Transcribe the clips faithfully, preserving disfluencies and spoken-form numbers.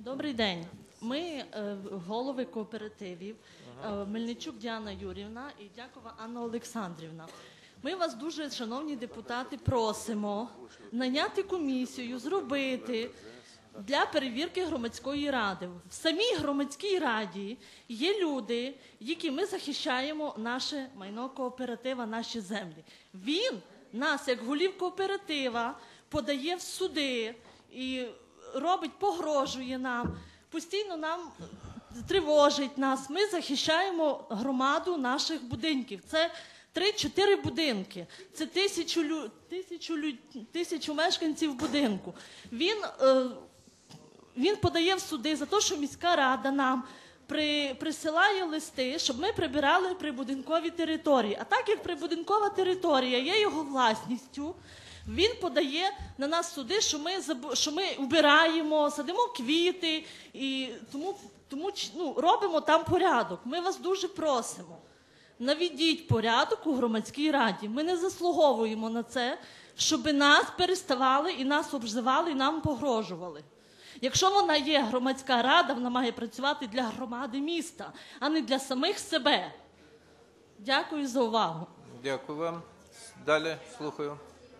Добрий день. Ми е, голови кооперативів, е, Мельничук Діана Юріївна і Дякова Анна Олександрівна. Ми вас дуже, шановні депутати, просимо найняти комісію, зробити для перевірки громадської ради. В самій громадській раді є люди, які ми захищаємо наше майно кооператива, наші землі. Він нас, як голів кооператива, подає в суди і робить, погрожує нам, постійно нам тривожить нас. Ми захищаємо громаду наших будинків. Це три-чотири будинки. Це тисячу, лю... тисячу, лю... тисячу мешканців будинку. Він, е... Він подає в суди за те, що міська рада нам при... присилає листи, щоб ми прибирали прибудинкові території. А так як прибудинкова територія є його власністю, він подає на нас суди, що ми, що ми убираємо, садимо квіти і тому, тому ну, робимо там порядок. Ми вас дуже просимо, наведіть порядок у громадській раді. Ми не заслуговуємо на це, щоб нас переставали і нас обзивали, і нам погрожували. Якщо вона є громадська рада, вона має працювати для громади міста, а не для самих себе. Дякую за увагу. Дякую вам. Далі слухаю.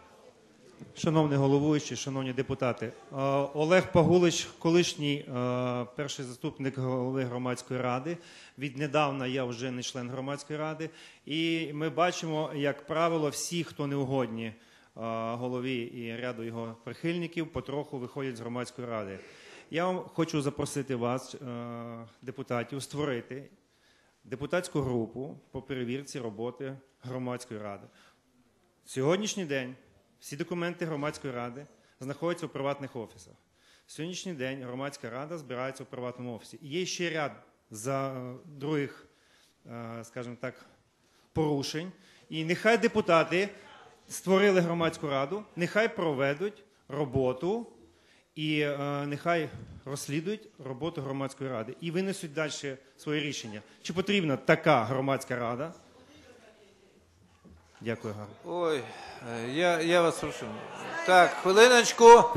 Шановний головуючий, шановні депутати, Олег Пагулич, колишній перший заступник голови громадської ради. Віднедавна я вже не член громадської ради. І ми бачимо, як правило, всі, хто не угодні голові і ряду його прихильників, потроху виходять з громадської ради. Я вам хочу запросити вас, депутатів, створити депутатську групу по перевірці роботи громадської ради. Сьогоднішній день всі документи громадської ради знаходяться у приватних офісах. Сьогоднішній день громадська рада збирається у приватному офісі. І є ще ряд за других, скажімо так, порушень. І нехай депутати створили громадську раду, нехай проведуть роботу і нехай розслідують роботу громадської ради. І винесуть далі своє рішення. Чи потрібна така громадська рада? Дякую, Гарно. Ой, я, я вас прошу. Так, хвилиночку.